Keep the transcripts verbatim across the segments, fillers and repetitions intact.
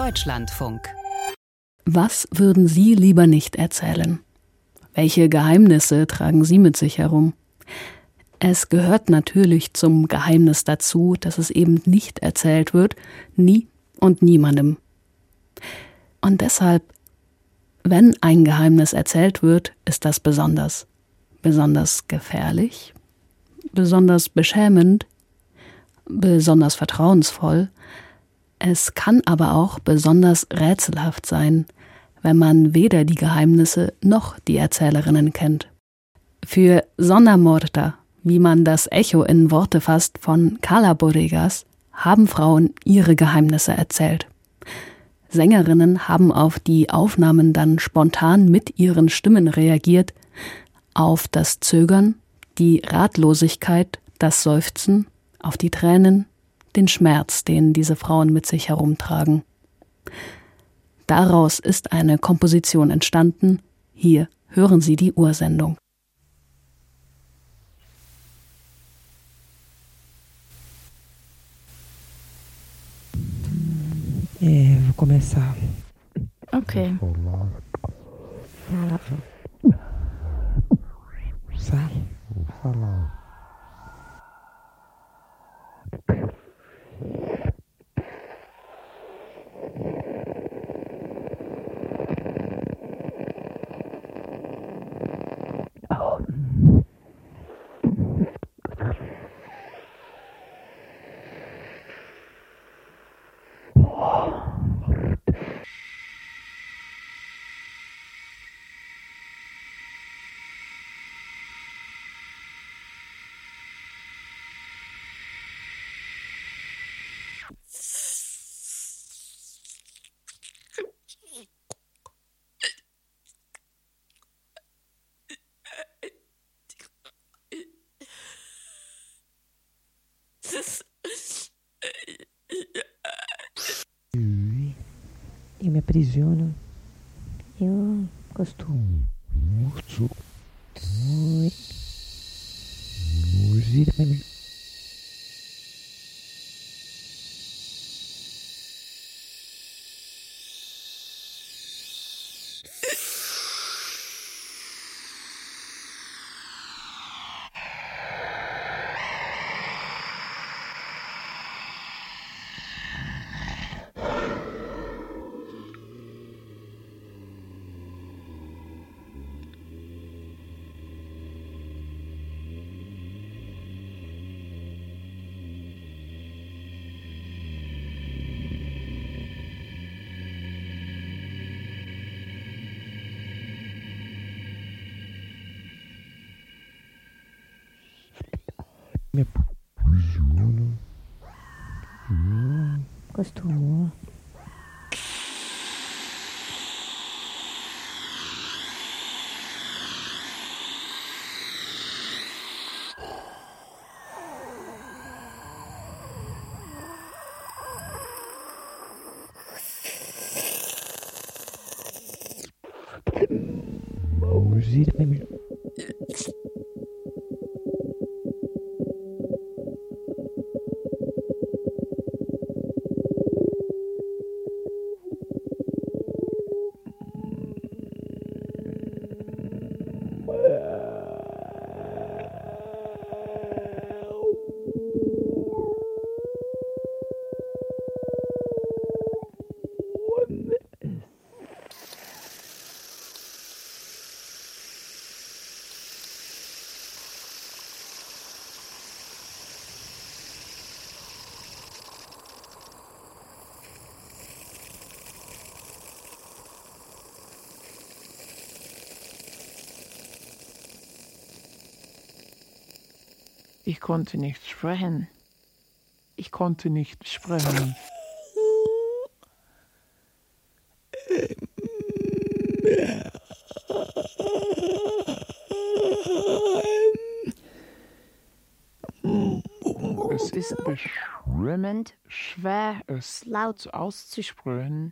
Deutschlandfunk. Was würden Sie lieber nicht erzählen? Welche Geheimnisse tragen Sie mit sich herum? Es gehört natürlich zum Geheimnis dazu, dass es eben nicht erzählt wird, nie und niemandem. Und deshalb, wenn ein Geheimnis erzählt wird, ist das besonders. Besonders gefährlich, besonders beschämend, besonders vertrauensvoll. Es kann aber auch besonders rätselhaft sein, wenn man weder die Geheimnisse noch die Erzählerinnen kennt. Für Zona Morta, wie man das Echo in Worte fasst von Carla Bodegas, haben Frauen ihre Geheimnisse erzählt. Sängerinnen haben auf die Aufnahmen dann spontan mit ihren Stimmen reagiert, auf das Zögern, die Ratlosigkeit, das Seufzen, auf die Tränen, den Schmerz, den diese Frauen mit sich herumtragen. Daraus ist eine Komposition entstanden. Hier hören Sie die Ursendung. É, vou começar. Okay. Sa? Falar. Eu me aprisiono. Eu costumo. Urso. Oi. Música. Me aprisiono. Hum, costumo. Música. Ich konnte nicht sprechen. Ich konnte nicht sprechen. Es ist beschämend schwer, es laut auszusprechen.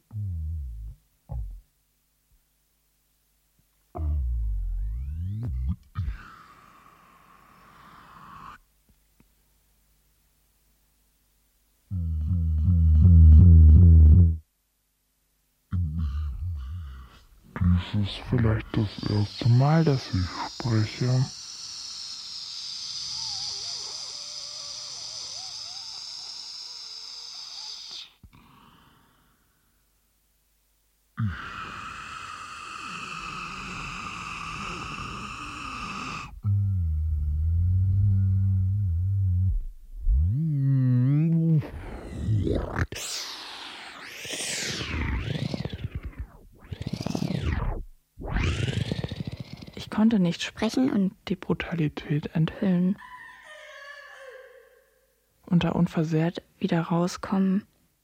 Es ist vielleicht das erste Mal, dass ich spreche. Ich konnte nicht sprechen und die Brutalität enthüllen. Und da unversehrt wieder rauskommen.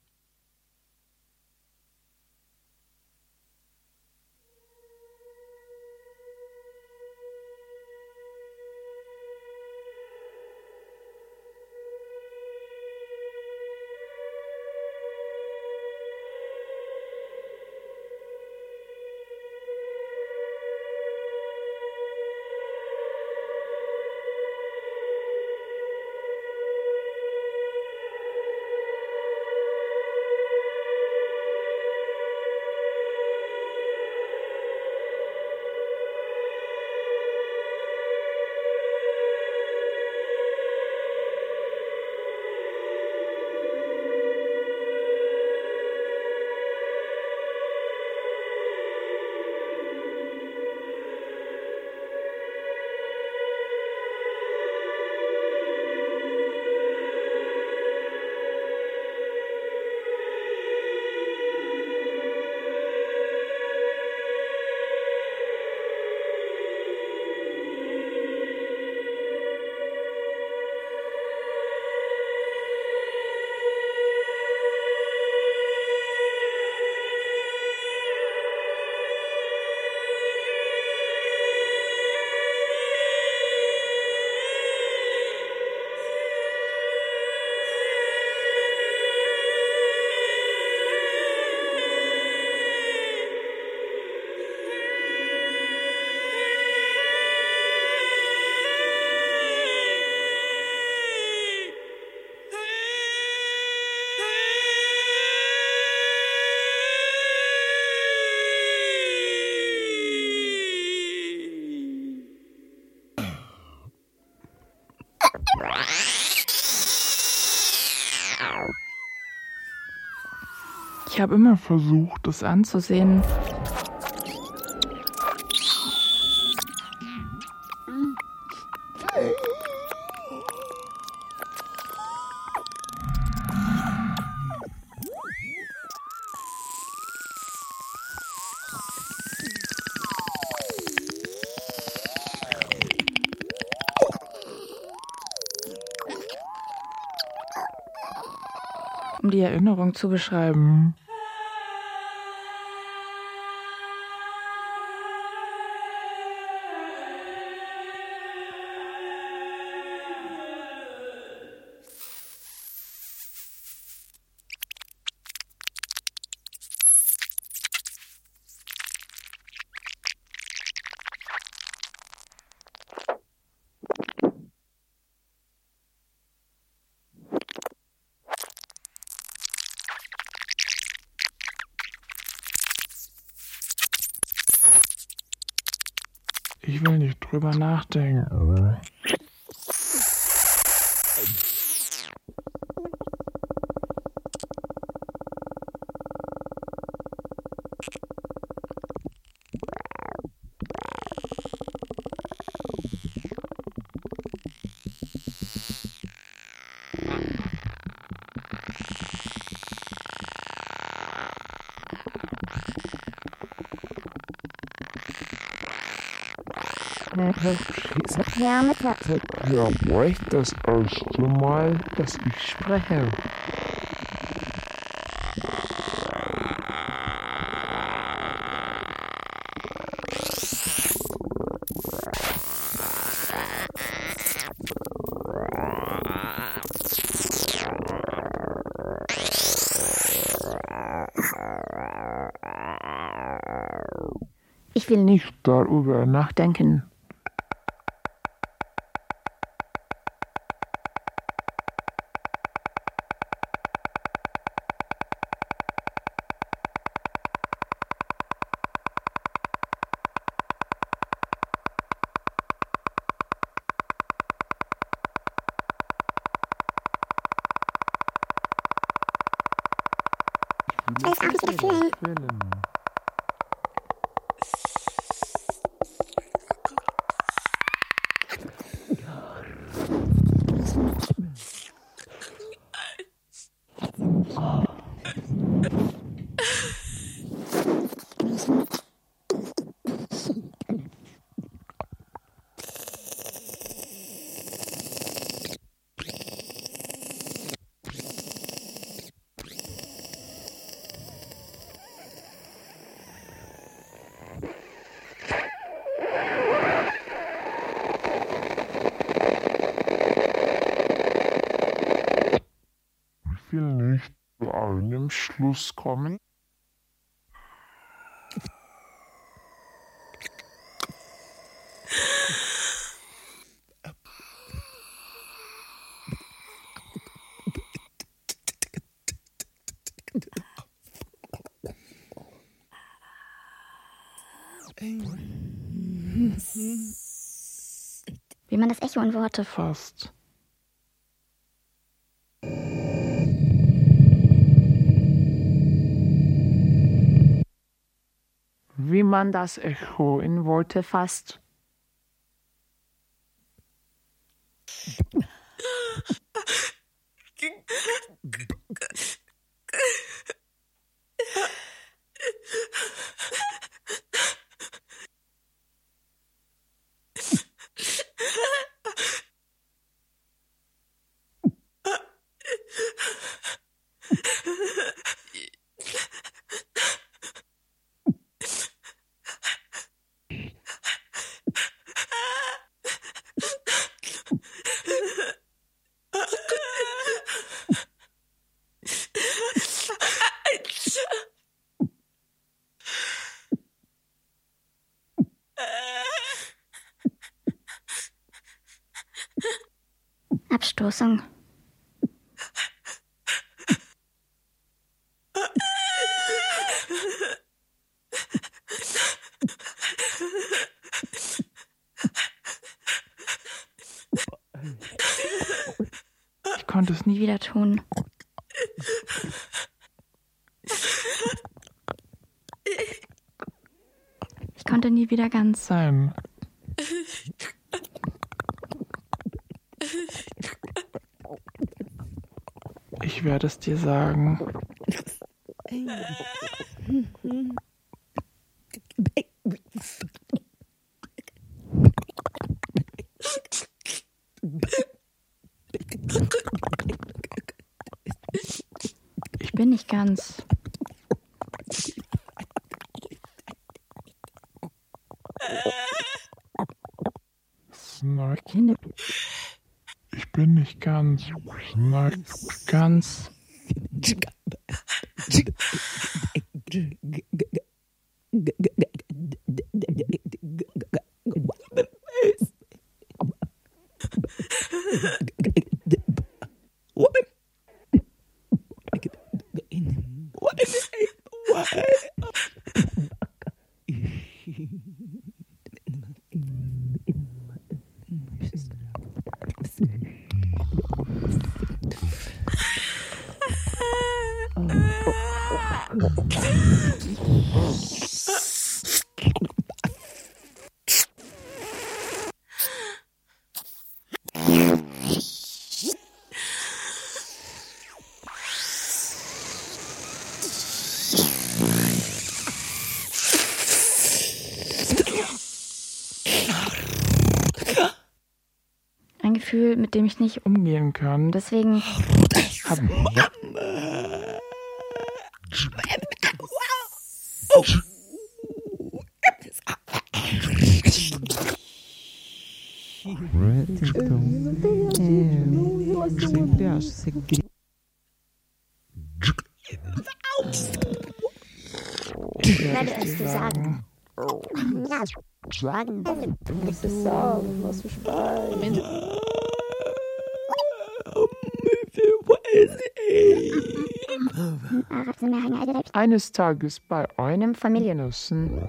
Ich habe immer versucht, es anzusehen. Um die Erinnerung zu beschreiben. Ich will nicht drüber nachdenken. Ja, echt das erste Mal, dass ich spreche. Ich will nicht darüber nachdenken. Das auch nicht wieder fühlen. Ich will nicht zu einem Schluss kommen. Wie man das Echo in Worte Fast. Wie man das Echo in Worte fasst. Abstoßung. Ich konnte es nie Nie wieder tun. Ich konnte nie wieder ganz. sein. Ich werde es dir sagen. Ich bin nicht ganz. Snack. Kinder. Ich bin nicht ganz. Snack. Ganz. Ein Gefühl, mit dem ich nicht Umgehen kann. deswegen Hab Eu sempre acho segredo. ich werde werde es es dir dir sagen. sagen. Ja, schlagen. Eines Tages bei Einem Familienessen.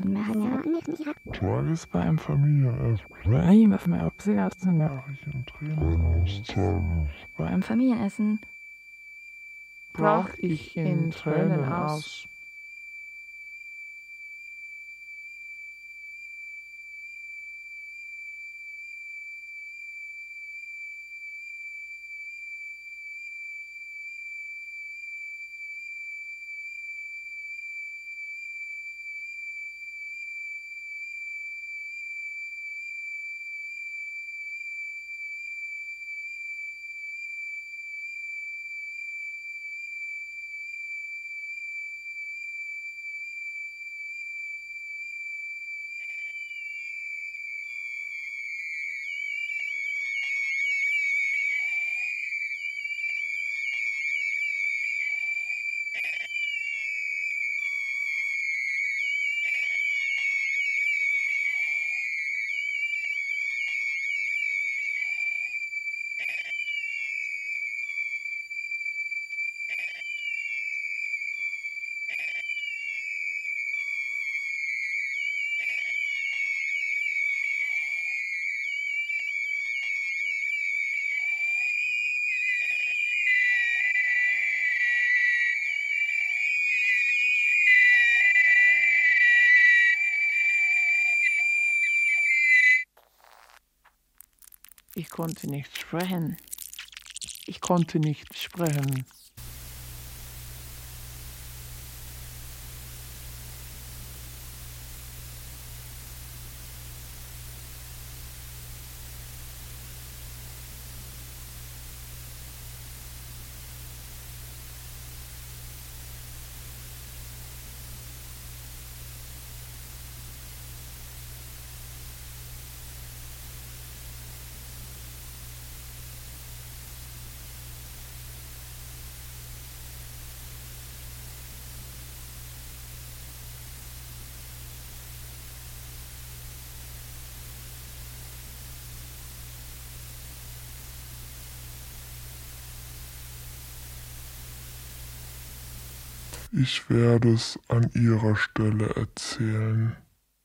Tages bei einem Familienessen. Bei einem Familienessen. War ich im Trainingshaus. Beim Familienessen. brach ich in Tränen aus. Ich konnte nicht sprechen. Ich konnte nicht sprechen. Ich werde es an ihrer Stelle erzählen.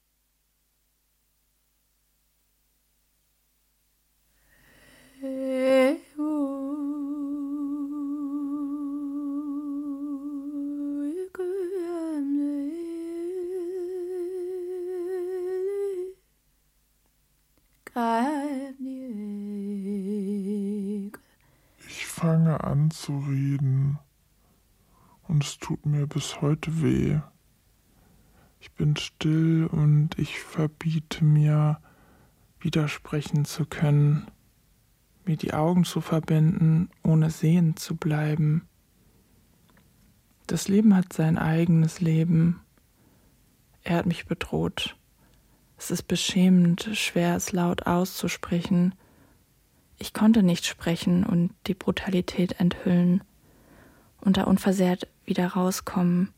Ich fange an zu reden. Und es tut mir bis heute weh. Ich bin still und ich verbiete mir, widersprechen zu können, mir die Augen zu verbinden, ohne sehen zu bleiben. Das Leben hat sein eigenes Leben. Er hat mich bedroht. Es ist beschämend, schwer es laut auszusprechen. Ich konnte nicht sprechen und die Brutalität enthüllen und da unversehrt wieder rauskommen.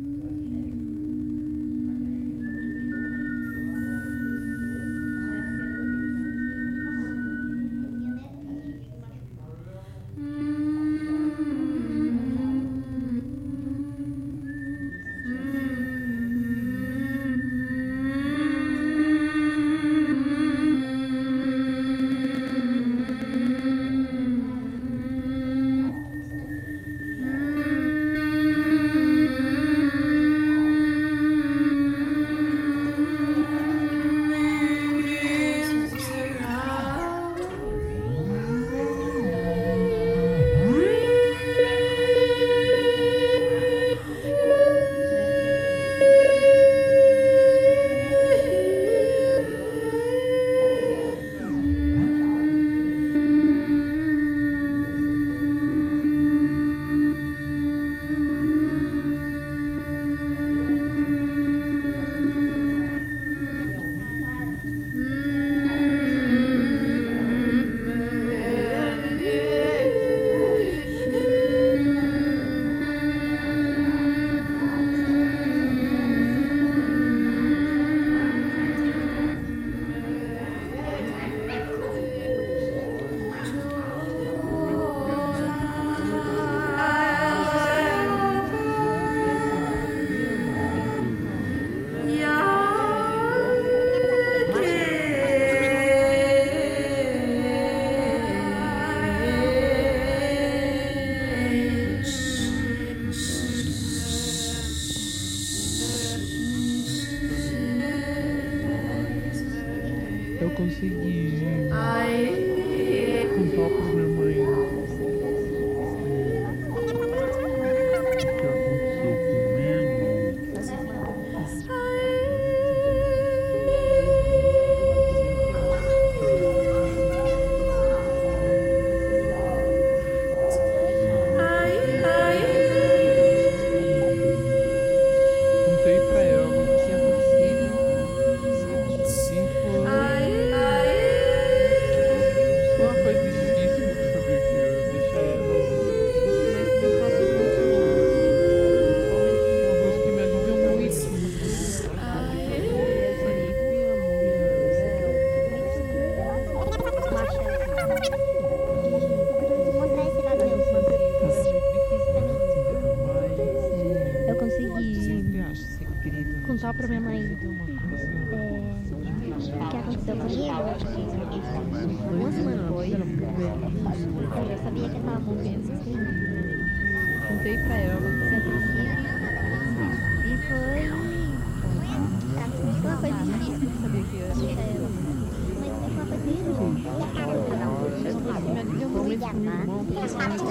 Eu consegui contar pra minha mãe o que aconteceu Contei pra ela o que tinha acontecido e foi foi uma coisa difícil de saber que eu ia deixar ela, mas foi uma coisa uma coisa que me ajudou muito. Eu consegui Sempre acho segredo. contar pra minha mãe Tem uma coisa. é, o que aconteceu comigo. Uma semana depois, eu já sabia que eu tava morrendo. Contei pra ela o que tinha acontecido e foi foi uma coisa difícil de saber que eu ia deixar ela. Mas foi uma coisa difícil. Isso me ajudou muito com meu irmão, porque eu não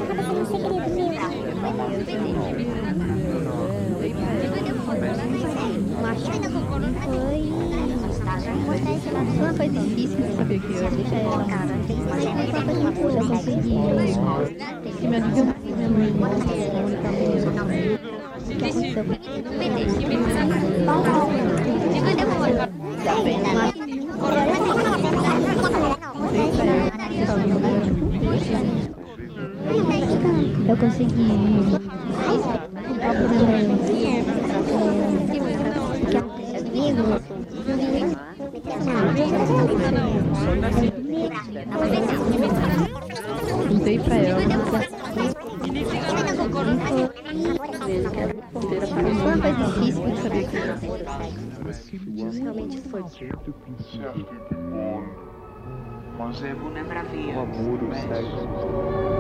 foi uma coisa difícil de saber que eu ia deixar ela. Mas foi uma coisa muito boa, eu consegui. Que me ajudou muito com meu irmão, que é a única mesmo. O que aconteceu eu consegui contar pra minha mãe o que aconteceu comigo. Contei pra ela. Foi uma coisa difícil de saber que realmente foi. Certo e bom. Mas é O o amor, o sexo.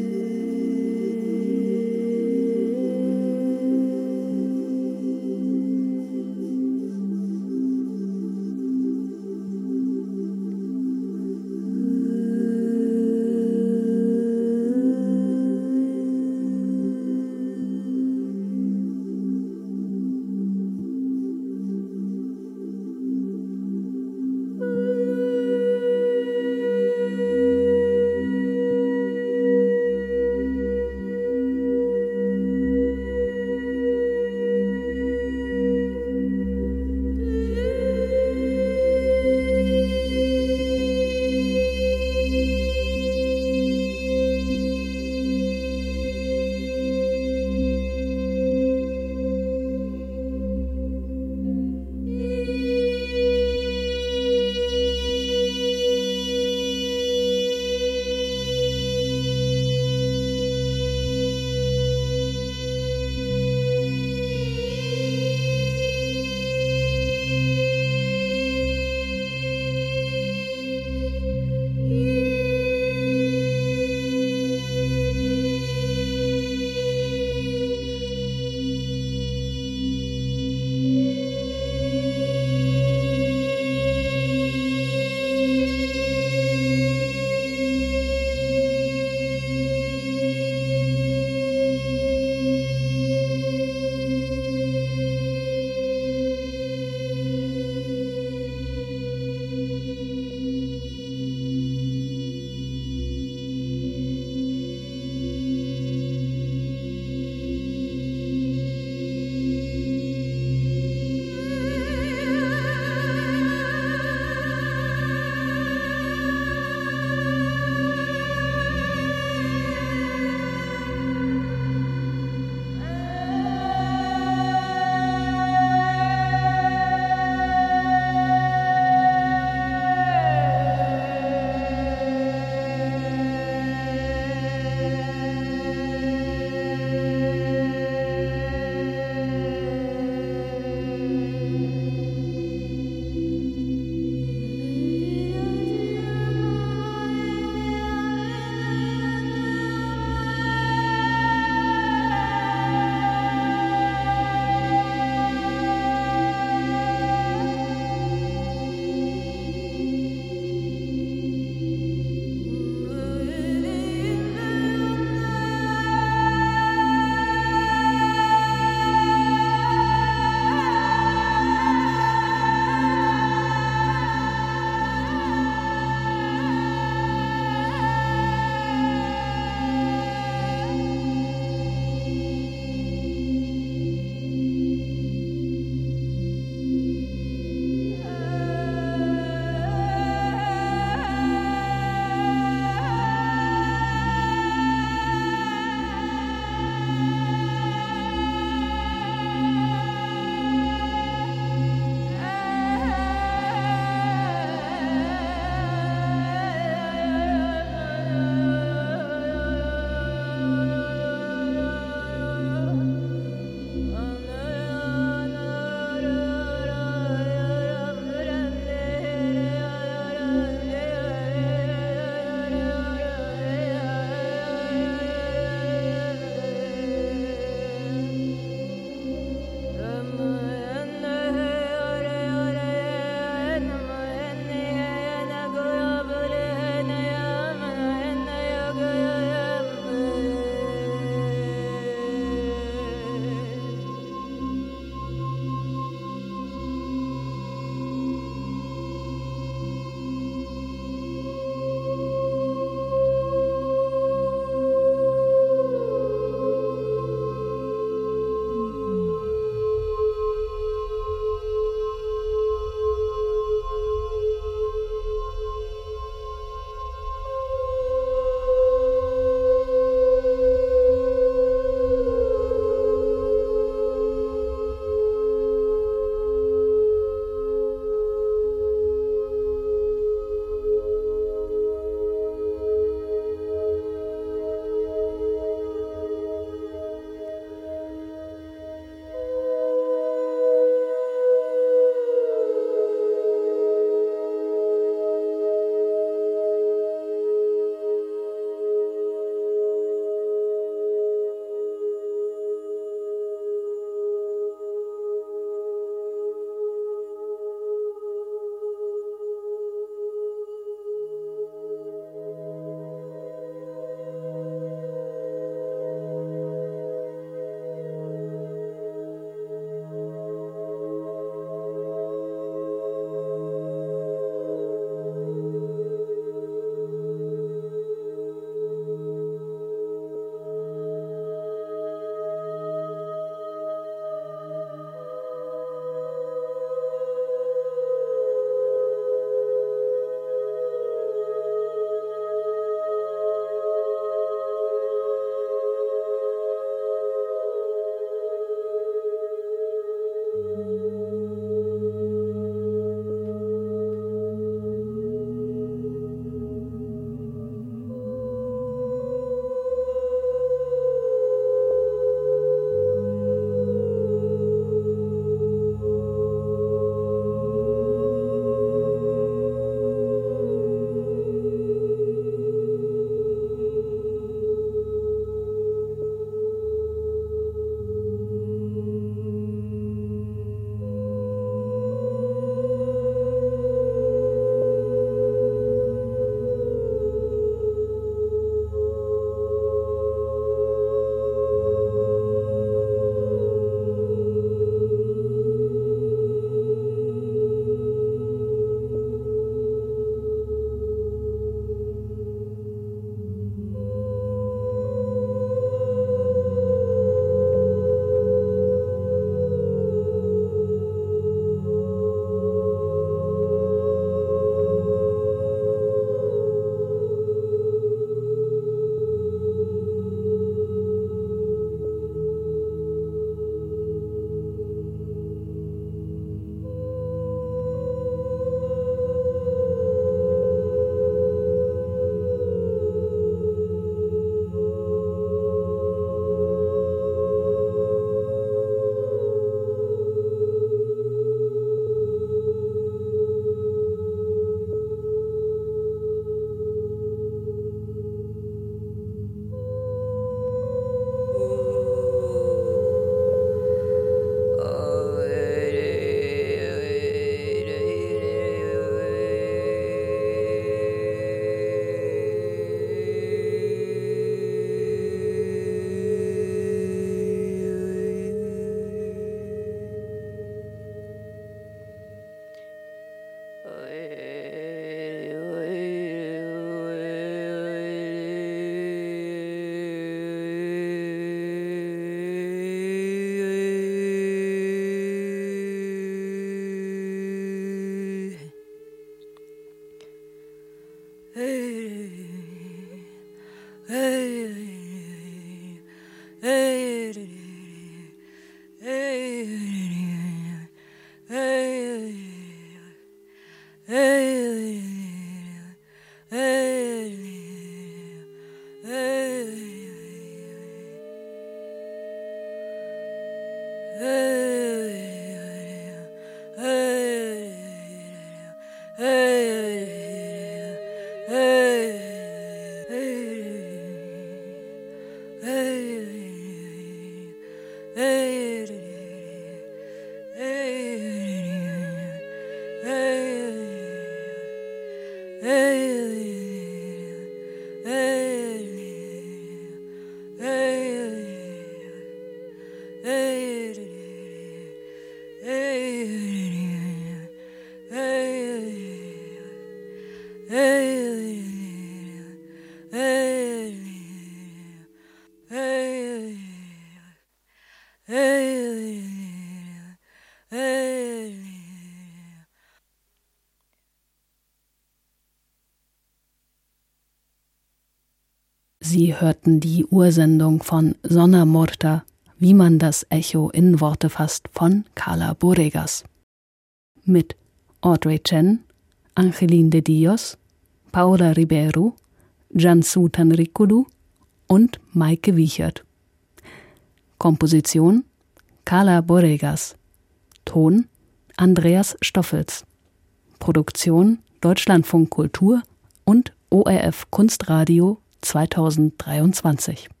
Sie hörten die Ursendung von Zona Morta, wie man das Echo in Worte fasst, von Carla Boregas. Mit Audrey Chen, Angeline de Dios, Paula Ribeiro, Jansu Tanrikulu und Maike Wiechert. Komposition Carla Boregas. Ton Andreas Stoffels. Produktion Deutschlandfunk Kultur und O R F Kunstradio zweitausenddreiundzwanzig.